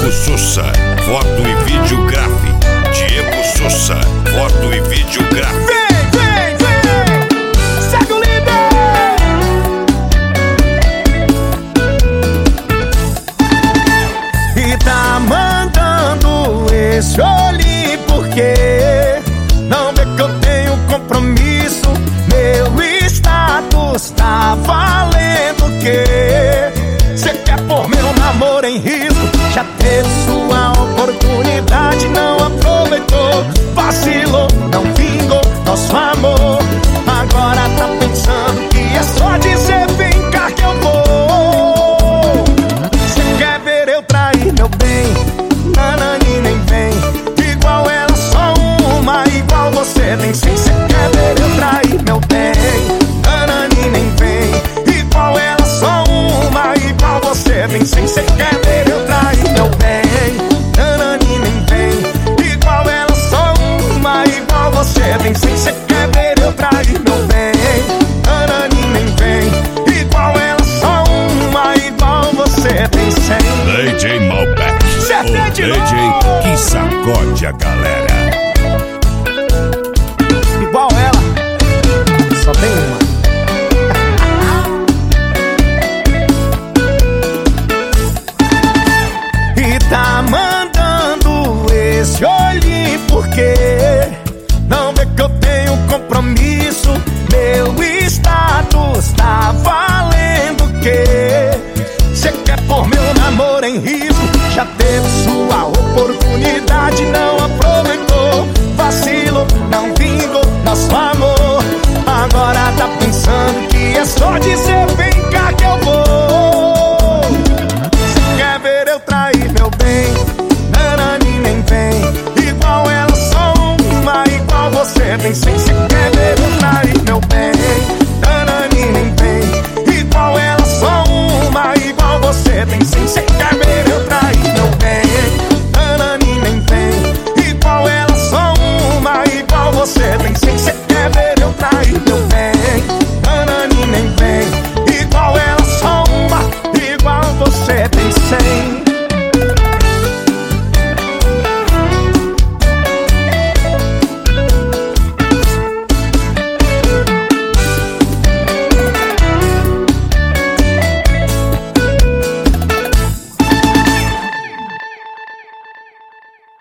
Diego Souza, foto e videografe. Diego Souza, foto e videografe. Vem, segue o líder. E tá mandando esse olhinho porque não vê que eu tenho compromisso. Meu status tá valendo o quê? Cê quer pôr meu namoro em risco? Já teve sua oportunidade, não aproveitou. Vacilou, não vingou nosso amor. Agora tá pensando que é só dizer vem cá que eu vou. Cê quer ver eu trair meu bem? Nanani nem vem. Igual ela, só uma, igual você tem sim. Cê quer ver eu trair meu bem? Nanani nem vem. Igual ela, só uma, igual você tem sim. Cê quer ver eu trair meu bem? Nanani nem vem. Igual ela, só uma, igual você tem sim. Cê quer ver eu trair meu bem? Nanani nem vem. Igual ela, só uma, igual você tem sim. DJ Malbec, o DJ que sacode a galera. Igual ela, só tem uma. E tá mandando esse olhinho porque não vê que eu tenho compromisso. Meu status tá valendo o quê? Cê quer pôr meu namoro em risco?